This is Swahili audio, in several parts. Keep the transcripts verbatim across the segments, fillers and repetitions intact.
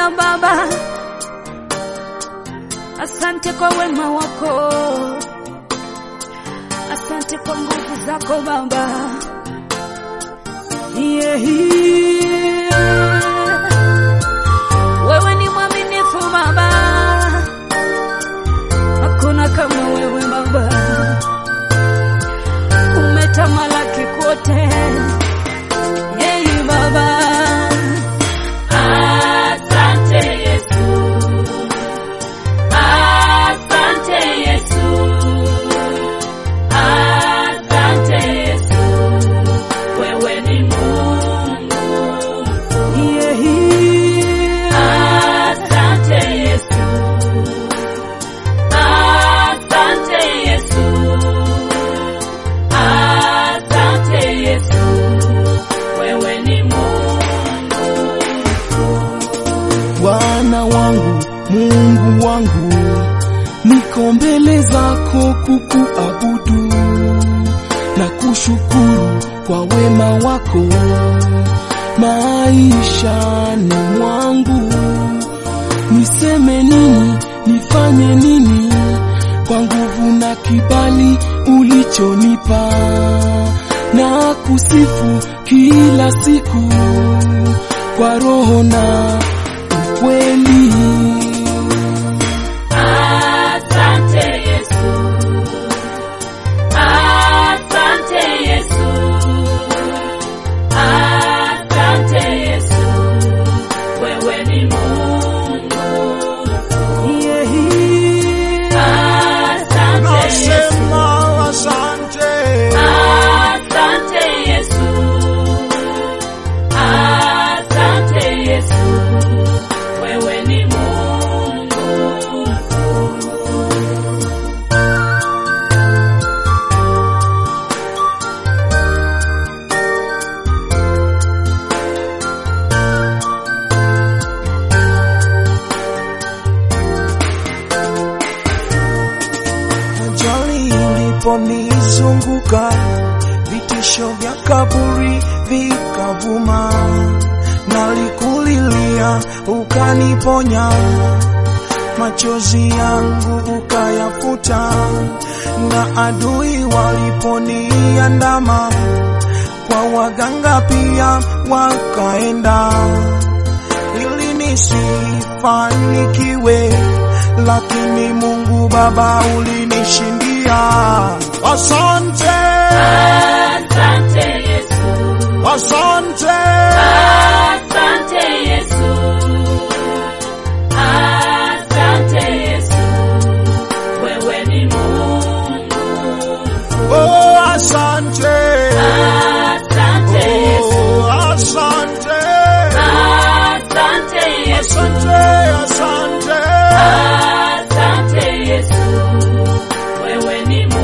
Bwana Baba, asante kwa wema wako, asante kwa nguvu zako Baba. Yeah, yeah. Wewe ni mwaminifu Baba, hakuna kama wewe Baba, umetamalaki kote. Hey Baba, asante Yesu, asante Yesu, asante Yesu, wewe ni Mungu. Yeah, yeah. Asante Yesu, asante Yesu, asante Yesu, wewe ni Mungu. Bwana wangu, Mungu wangu, niko mbele zako kukuabudu na kushukuru kwa wema wako maishani mwangu. Niseme nini, nifanye nini kwa nguvu na kibali ulichonipa, na kusifu kila siku kwa roho na ukweli. Asante Yesu, asante Yesu, asante Yesu, wewe ni Mungu. Yeah, yeah. Asante Yesu, asante, asante Yesu, asante Yesu, wewe ni Mungu. ajali iliponizunguka, vitisho vya kaburi vikavuma, nalikulilia ukaniponya, machozi yangu ukayafuta, na adui waliponiandama, kwa waganga pia wakaenda, ili nisifanikiwe, lakini Mungu Baba ulinishindia. Asante, Asante Yesu, asante, asante Yesu, asante Yesu, wewe ni Mungu. oh asante, Asante Yesu, oh asante, asante Yesu, asante, asante, asante Yesu, wewe ni Mungu.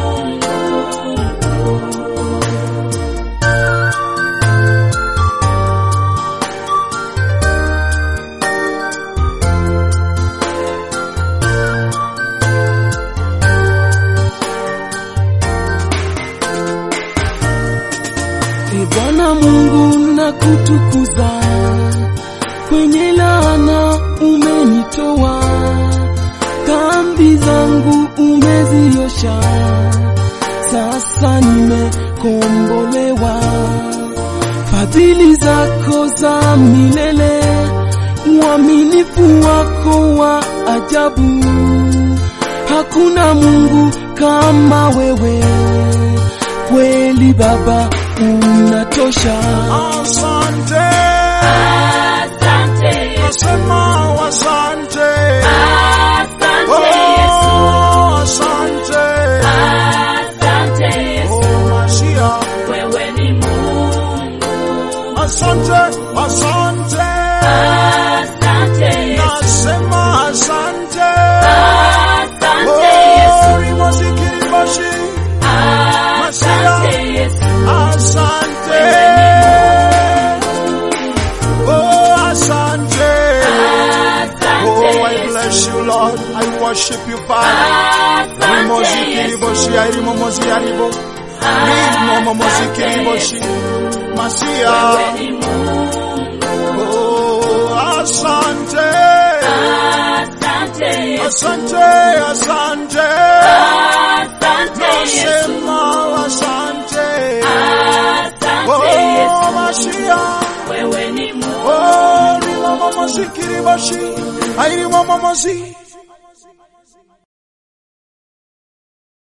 Ee Bwana Mungu nakutukuza, kwenye laana umenitoa, dhambi zangu umeziosha, sasa nimekombolewa. Fadhili zako za milele, uaminifu wako wa ajabu, hakuna Mungu kama wewe, kweli Baba unatosha. Asante, Asante Yesu, nasema asante, asante Yesu, oh asante, asante Yesu, oh Masia, wewe ni Mungu. asante, asante, Asante Yesu, nasema asante, asante Yesu, oh rimosikiriboshi, asante Yesu, asante, oh asante, oh I bless you Lord, I worship you Father. Rimosikiriboshi, I rimomosi aribo, rimomosikiriboshi, Masia, oh asante. Asante, asante. Asante Yesu. Nasema asante. Asante Oh, Yesu. Mashiach. Wewe ni Mungu. Oh, ni mama mazikiri bashi. Airi mama mazi.